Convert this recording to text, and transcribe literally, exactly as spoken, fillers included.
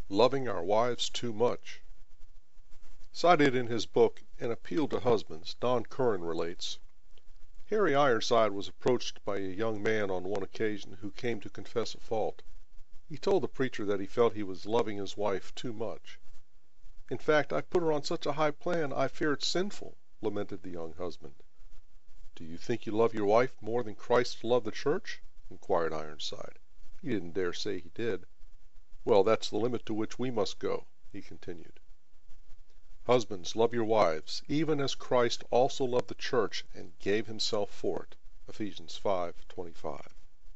Loving Our Wives Too Much. Cited in his book An Appeal to Husbands, Don Curran relates, Harry Ironside was approached by a young man on one occasion who came to confess a fault. He told the preacher that he felt he was loving his wife too much. "In fact, I put her on such a high plan I fear it's sinful," lamented the young husband. "Do you think you love your wife more than Christ loved the church?" inquired Ironside. He didn't dare say he did. "Well, that's the limit to which we must go," he continued. Husbands, love your wives, even as Christ also loved the church and gave himself for it. Ephesians five twenty-five.